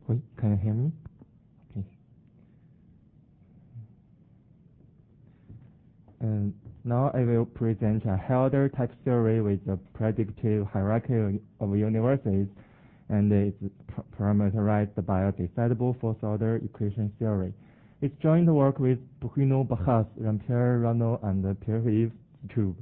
Wait, can you hear me? Okay. Now I will present a Helder type theory with a predictive hierarchy of universes, and it's parameterized by a decidable first-order equation theory. It's joint work with Bruno Bachas, Jean-Pierre Rano, and Pierre-Yves Strube.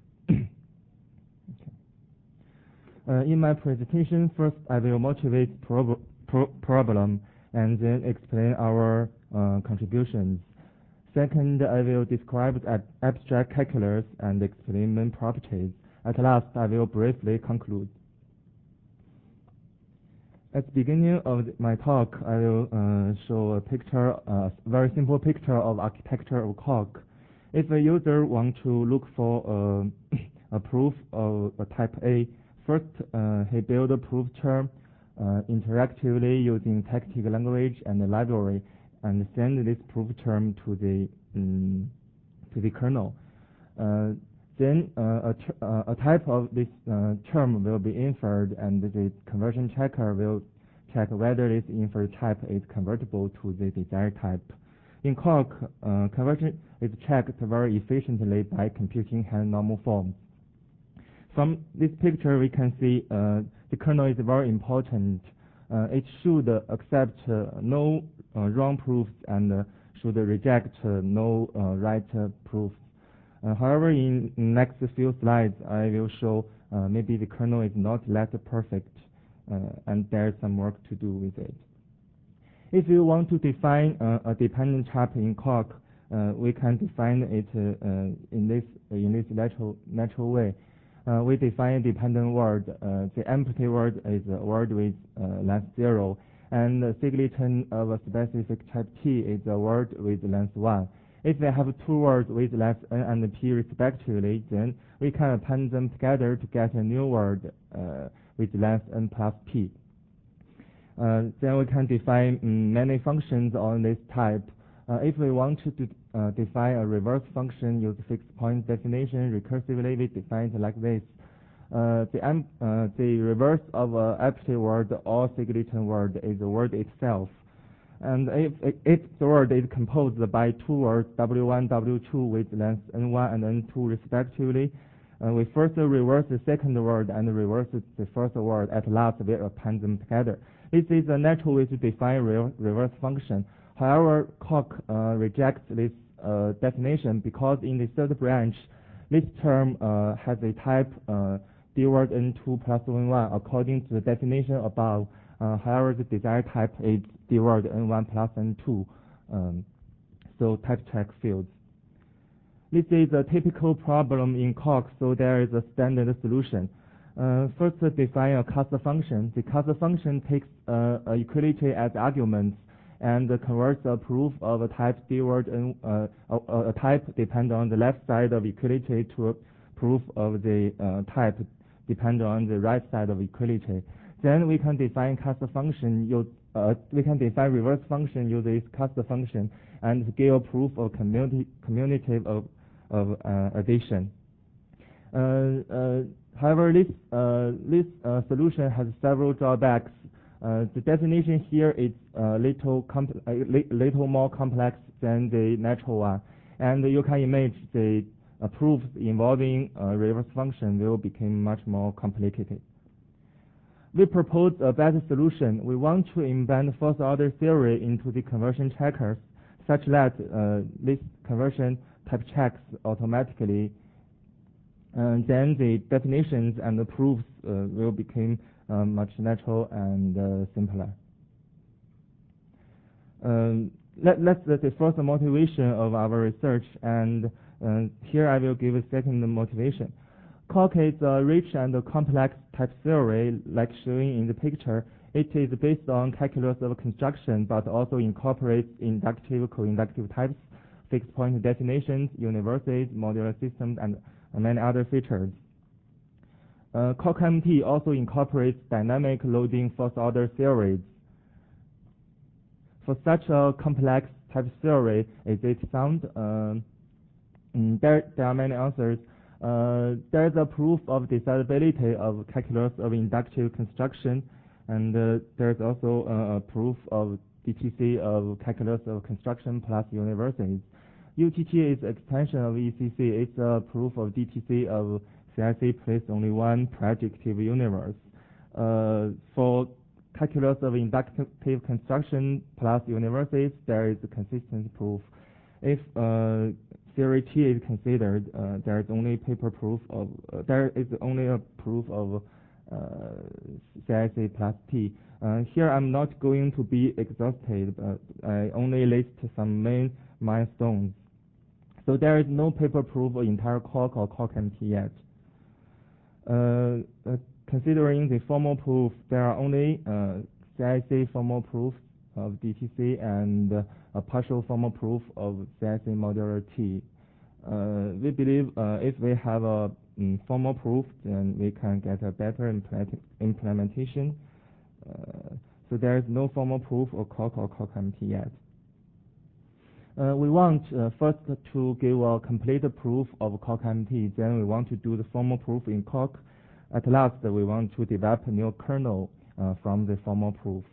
In my presentation, first I will motivate problem and then explain our contributions. Second, I will describe abstract calculus and explain main properties. At last, I will briefly conclude. At the beginning of my talk, I will show a picture, a very simple picture of architecture of Coq. If a user wants to look for a proof of a type A, first he builds a proof term interactively using tactic language and the library, and send this proof term to the kernel. Then a type of this term will be inferred, and the conversion checker will check whether this inferred type is convertible to the desired type. In Coq, conversion is checked very efficiently by computing hand normal forms. From this picture, we can see the kernel is very important. It should accept no wrong proofs and should reject no right proofs. However, in next few slides, I will show maybe the kernel is not that perfect, and there's some work to do with it. If you want to define a dependent type in Coq, we can define it in this natural way. We define a dependent word. The empty word is a word with length 0, and the singleton of a specific type T is a word with length 1. If we have two words with length n and p respectively, then we can append them together to get a new word with length n plus p. Then we can define many functions on this type. If we want to define a reverse function, use fixed point definition recursively, we define it like this. The reverse of an empty word or singleton word is the word itself. And if the word is composed by two words, W1, W2, with length N1 and N2 respectively, we first reverse the second word and reverse the first word. At last, we append them together. This is a natural way to define reverse function. However, Coq rejects this definition because in the third branch, this term has a type d word N2 plus N1 according to the definition above. However, the desired type is d word N1 plus N2, so type check fails. This is a typical problem in Coq, so there is a standard solution. First, define a cast function. The cast function takes a equality as argument and converts a proof of a type d word a type depend on the left side of equality to a proof of the type depend on the right side of equality. Then we can define cast function. We can define reverse function using this cast function and give a proof of commutative of addition. However, this solution has several drawbacks. The definition here is a little more complex than the natural one, and you can imagine the proofs involving reverse function will become much more complicated. We propose a better solution. We want to embed first-order theory into the conversion checkers, such that this conversion type checks automatically, and then the definitions and the proofs will become much natural and simpler. That's the first motivation of our research, and here I will give a second motivation. Coq is a rich and complex type theory, like showing in the picture. It is based on calculus of construction, but also incorporates inductive, co-inductive types, fixed point definitions, universes, modular systems, and many other features. Coq-MT also incorporates dynamic loading first-order theories. For such a complex type theory, is it sound? There are many answers. There is a proof of decidability of calculus of inductive construction. And there's also a proof of DTC of calculus of construction plus universes. UTT is extension of ECC. It's a proof of DTC of CIC plus only one projective universe. For calculus of inductive construction plus universes, there is a consistent proof. If theory T is considered, there is only paper proof of there is only a proof of CIC plus T. Here I'm not going to be exhausted, but I only list some main milestones. So there is no paper proof of entire Coq or Coq-MT yet. Considering the formal proof, there are only CIC formal proofs of DTC and a partial formal proof of CIC modular T. We believe if we have a formal proof, then we can get a better implementation. So there is no formal proof of Coq or Coq-MT yet. We want first to give a complete proof of Coq-MT, then we want to do the formal proof in Coq. At last, we want to develop a new kernel from the formal proof.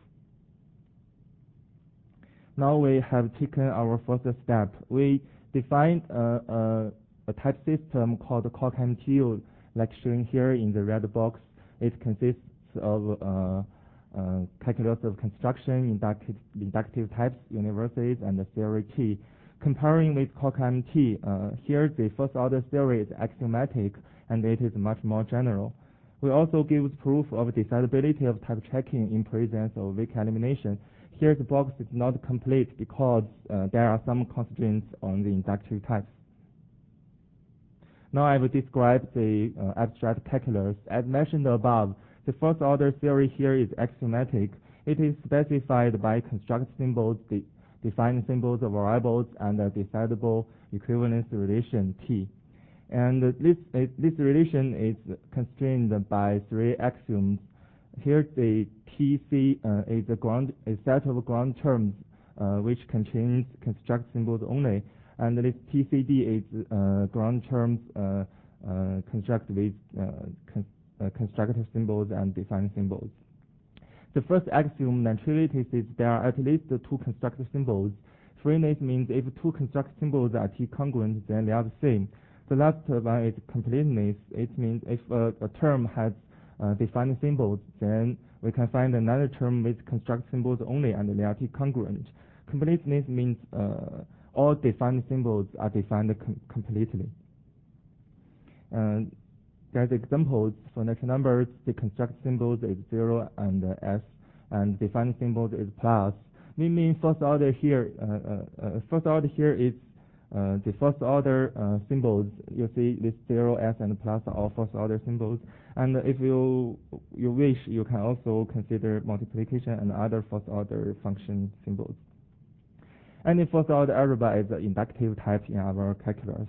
Now we have taken our first step. We defined a type system called Coq-MTU, like shown here in the red box. It consists of calculus of construction, inductive types, universes, and the theory T. Comparing with Coq-MT, here the first order theory is axiomatic and it is much more general. We also give proof of decidability of type checking in presence of weak elimination. Here the box is not complete because there are some constraints on the inductive types. Now I will describe the abstract calculus. As mentioned above, the first order theory here is axiomatic. It is specified by construct symbols, defined symbols of variables, and a decidable equivalence relation T. And this relation is constrained by three axioms. Here the TC is a set of ground terms which contains construct symbols only, and this TCD is ground terms constructed with constructive symbols and defined symbols. The first axiom, neutrality, says there are at least two constructive symbols. Freeness means if two constructive symbols are T-congruent, then they are the same. The last one is completeness. It means if a term has defined symbols, then we can find another term with constructive symbols only and they are T-congruent. Completeness means all defined symbols are defined completely. There's examples for natural numbers. The constructed symbols is 0 and S, and defined symbols is plus. We mean first order here. First order here is the first order symbols. You see this 0, S, and plus are all first order symbols. And if you wish, you can also consider multiplication and other first order function symbols. Any first order algebra is an inductive type in our calculus.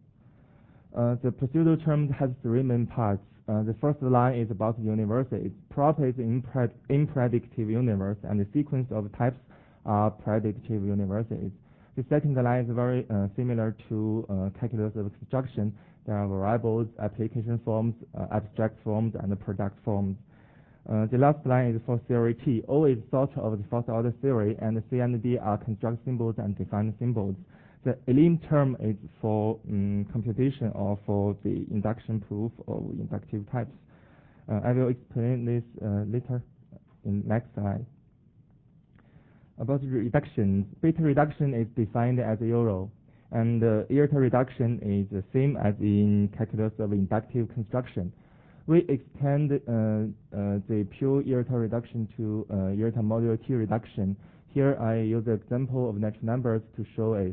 The procedural term has three main parts. The first line is about universes. Prop is impredictive universe, and the sequence of types are predictive universes. The second line is very similar to calculus of construction. There are variables, application forms, abstract forms, and product forms. The last line is for theory T. O is sort of the first order theory, and C and D are construct symbols and defined symbols. The elim term is for computation or for the induction proof of inductive types. I will explain this later in next slide. About reduction, beta reduction is defined as euro, and iota reduction is the same as in calculus of inductive construction. We extend the pure iota reduction to iota modular T reduction. Here I use the example of natural numbers to show it.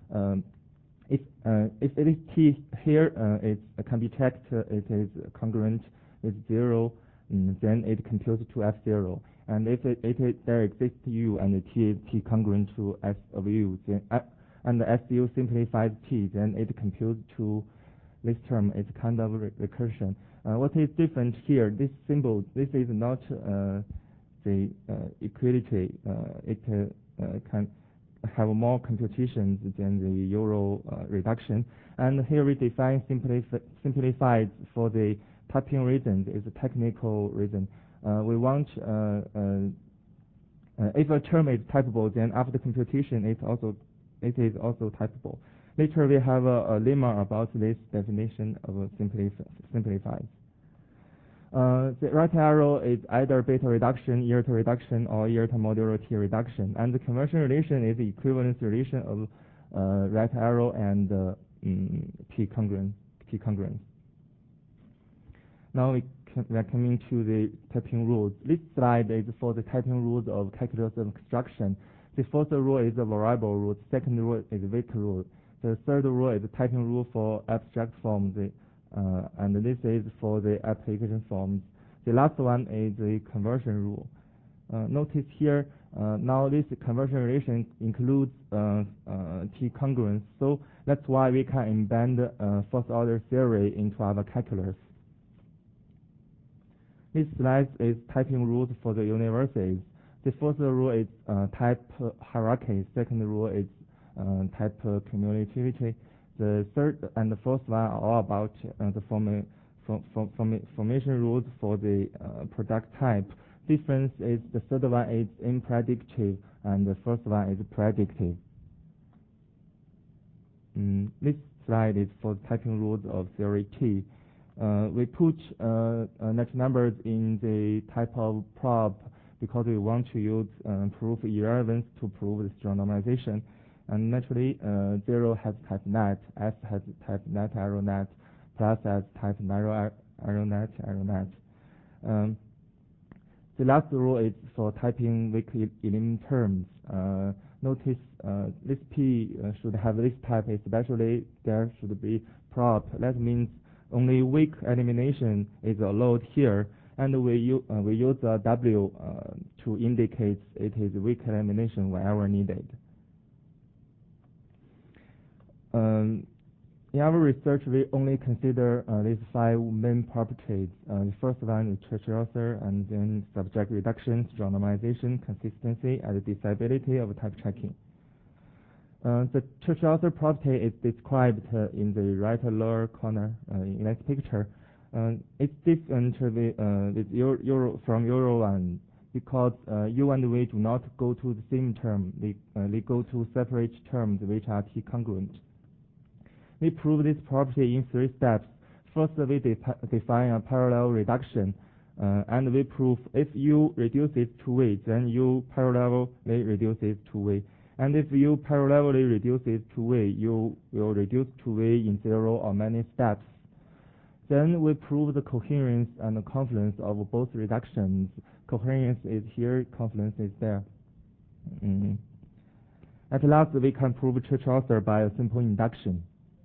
If it is T here, it can be checked. It is congruent with 0, then it computes to F0. And if there exists U and T is T congruent to S of U, then and the SU simplifies T, then it computes to this term. It's kind of recursion. What is different here? This symbol, this is not the equality. It can have more computations than the euro reduction. And here we define simplified for the typing reasons. It's a technical reason. we want if a term is typable, then after computation it is also typable. Later we have a lemma about this definition of simplified. The right arrow is either beta reduction, iota reduction, or iota modulo T reduction, and the conversion relation is the equivalence relation of right arrow and T congruence. Now we are coming to the typing rules. This slide is for the typing rules of calculus of construction. The first rule is a variable rule. The second rule is a weight rule. The third rule is the typing rule for abstract forms, and this is for the application forms. The last one is the conversion rule. Notice here, now this conversion relation includes T congruence, so that's why we can embed first order theory into our calculus. This slide is typing rules for the universes. The first rule is type hierarchy. Second rule is type cumulativity. The third and the fourth one are all about the formation rules for the product type. Difference is the third one is impredictive and the first one is predictive. This slide is for typing rules of theory T. We put natural numbers in the type of prop because we want to use proof irrelevance to prove the strong normalization. And naturally, 0 has type net, S has type net arrow net, plus has type narrow arrow net arrow net. The last rule is for typing weak element terms. Notice this P should have this type, especially there should be prop. That means only weak elimination is allowed here, and we use a W to indicate it is weak elimination wherever needed. In our research, we only consider these 5 main properties. The first one is Church-Rosser, and then subject reduction, strong normalization, consistency, and disability of type checking. The Church-Rosser property is described in the right lower corner in this picture. It's different with from Euro 1 because U and V do not go to the same term. They go to separate terms which are T congruent. We prove this property in 3 steps. First, we define a parallel reduction, and we prove if U reduces to V, then U parallelly reduces to V. And if U parallelly reduces to V, U will reduce to V in 0 or many steps. Then we prove the coherence and the confluence of both reductions. Coherence is here, confluence is there. At last, we can prove Church-Rosser by a simple induction.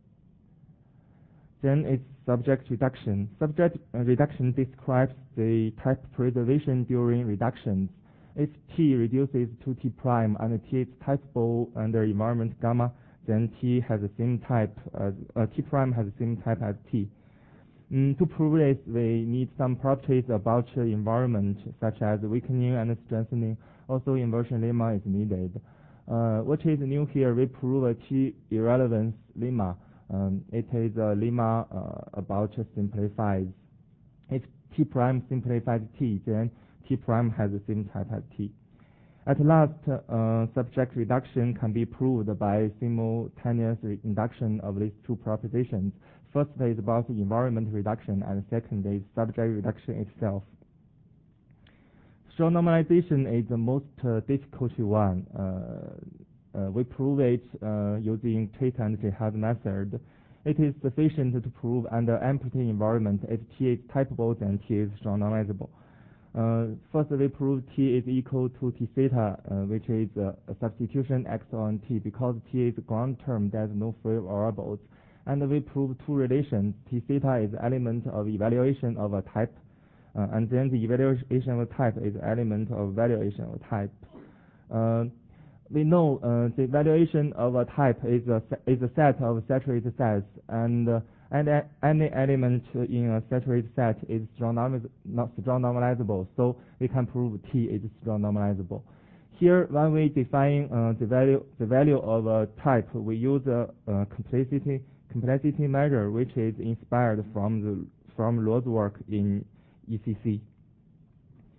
Then it's subject reduction. Subject reduction describes the type preservation during reductions. If T reduces to T prime and T is typeable under environment gamma, then T has the same type as T prime has the same type as T. To prove this, we need some properties about the environment, such as weakening and strengthening. Also, inversion lemma is needed. What is new here? We prove a T irrelevance lemma. It is a lemma about simplifies. If T prime simplifies T, then T prime has the same type as T. At last, subject reduction can be proved by simultaneous induction of these 2 propositions. First is about the environment reduction, and second is subject reduction itself. Strong normalization is the most difficult one. We prove it using Tate and Jehad method. It is sufficient to prove under empty environment if T is typeable, then T is strong normalizable. First, we prove T is equal to T theta, which is a substitution X on T because T is a ground term, there's no free variables. And we prove 2 relations. T theta is element of evaluation of a type, and then the evaluation of a type is element of valuation of a type. We know the valuation of a type is a set of saturated sets, and any element in a saturated set is not strong normalizable, so we can prove T is strong normalizable. Here, when we define the value of a type, we use a complexity measure, which is inspired from Lo's work in ECC.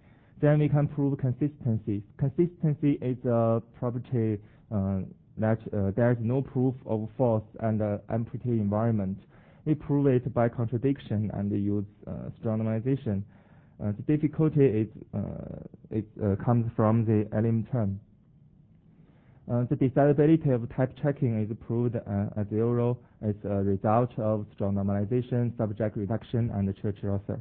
Then we can prove consistency. Consistency is a property that there is no proof of force and empty environment. We prove it by contradiction and use strong normalization. The difficulty comes from the element term. The desirability of type checking is proved as zero as a result of strong normalization, subject reduction, and Church-Rosser.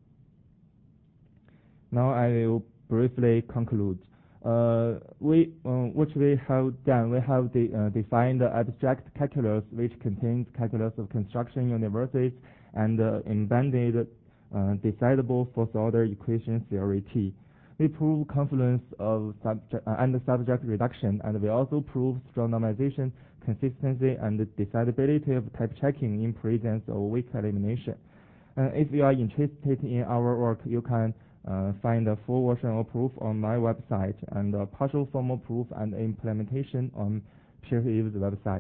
Now I will briefly conclude. What we have done, we have defined the abstract calculus, which contains calculus of construction universes and embedded decidable first order equation theory T. We prove confluence of subject reduction, and we also prove strong normalization, consistency, and decidability of type checking in presence of weak elimination. If you are interested in our work, you can find a full version of proof on my website and a partial formal proof and implementation on peer-reviewed website.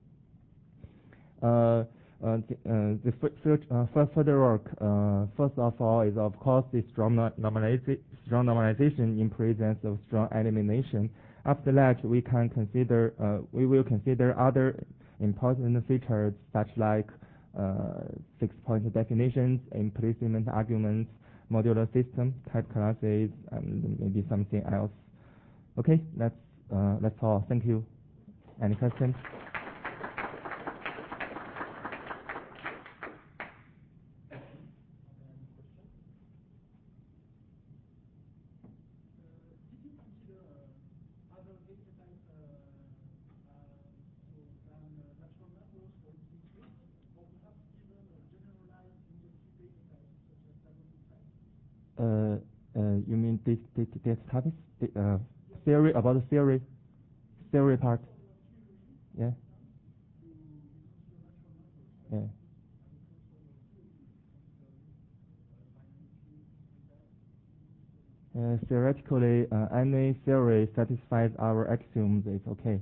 The further work, first of all, is of course the strong normalization in presence of strong elimination. After that, we will consider other important features such like 6-point definitions, implicit arguments, modular system, type classes, and maybe something else. Okay, that's all. Thank you. Any questions? You mean this topic? Theory about the theory part? Yeah. Yeah. Theoretically, any theory satisfies our axioms. It's okay.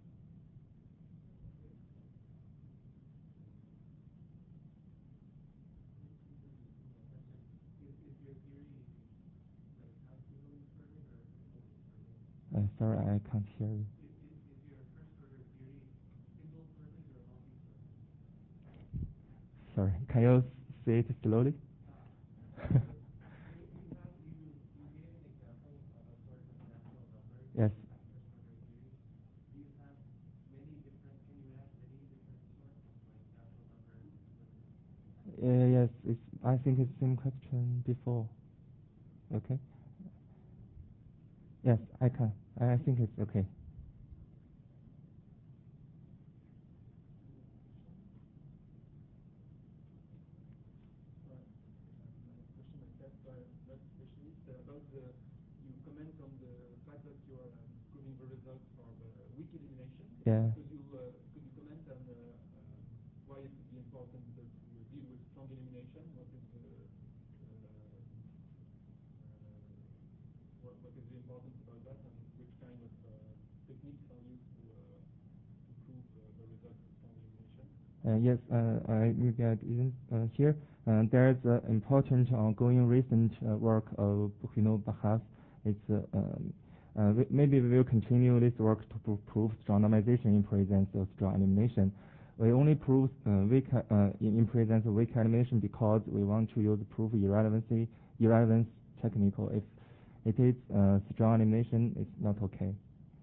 Sorry, I can't hear you. Sorry, can you say it slowly? Yes. Yes, I think it's the same question before. Okay. Yes, I can. I think it's okay. You comment on the fact that you are proving the results for the weak elimination. Yeah. Could you comment on why it would be important to deal with strong elimination? What is the importance about that, and which kind of techniques are used to prove the results of strong elimination? Yes, maybe I didn't hear. There's important ongoing recent work of Bukino-Bachas. Maybe we will continue this work to prove strong normalization in presence of strong elimination. We only prove in presence of weak elimination because we want to use proof irrelevance technique. If it is strong elimination, it's not okay.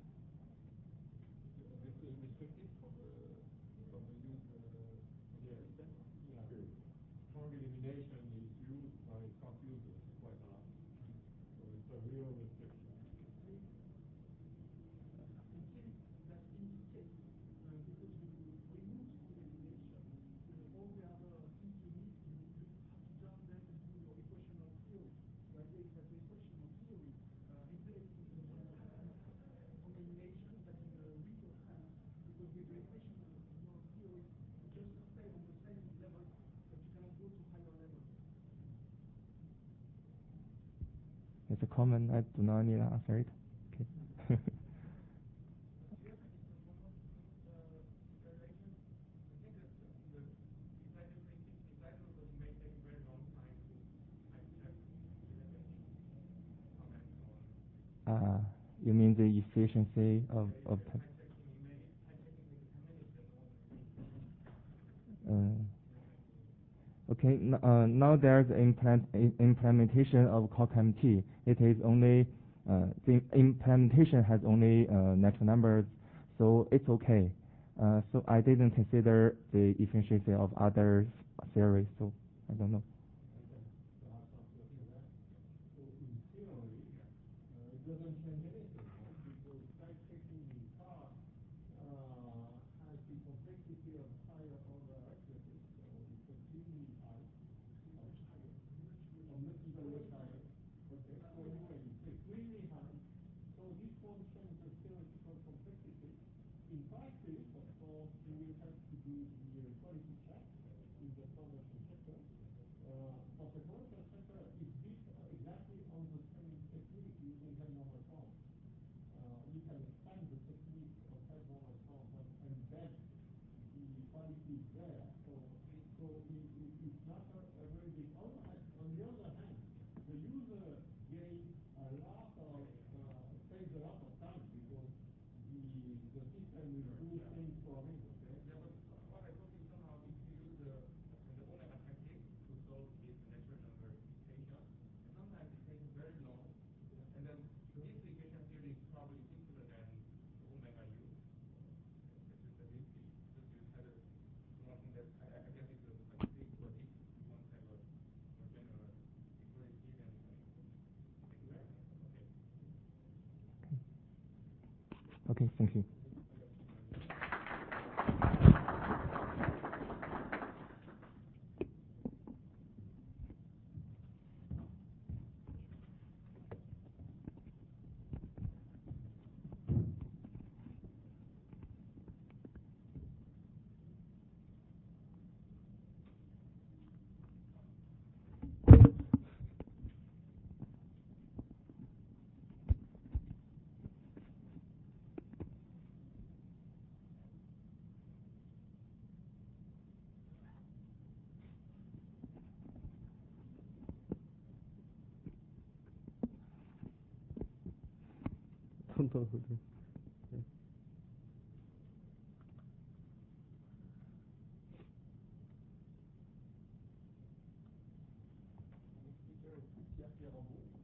It's a comment. I do not need to answer it. Okay. efficiency of okay. Now there's implementation of CockMT. It is only the implementation has only natural numbers, so it's okay. So I didn't consider the efficiency of other theories, so I don't know. So in theory, it doesn't change anything, right? Because type-checking in car has the complexity of higher order accuracy, so it's extremely high, much higher, or much higher. Okay, so anyway, it's extremely high. So this won't change the theoretical complexity. In practice, of course, you will have to do the quality check in the production sector. For the commercial sector, it's built exactly on the same technique using head-normal forms. You can expand the technique of head-normal forms and embed the qualities there. So it's not a very big overhead. On the other hand, the user gains a lot of saves a lot of time because the system will do things for him. Okay? Yeah, but what I thought is somehow if you use the OLED technique to solve this natural number equation, sometimes it takes very long, and then this equation theory is probably simpler than the omega u. It's just that you had a small thing that I guess it's a big, but if you want to have a more general equality, then Okay, thank you. Don't know who to. Pierre Rambaud.